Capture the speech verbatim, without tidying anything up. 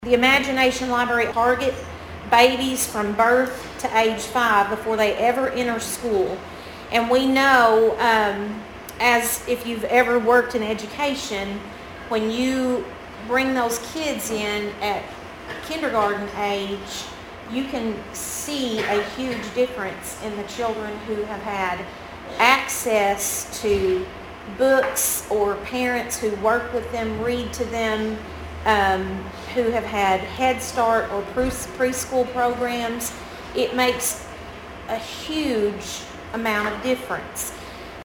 The Imagination Library target babies from birth to age five before they ever enter school. And we know, um, as if you've ever worked in education, when you bring those kids in at kindergarten age, you can see a huge difference in the children who have had access to books, or parents who work with them, read to them, um, who have had Head Start or pre- preschool programs. It makes a huge amount of difference.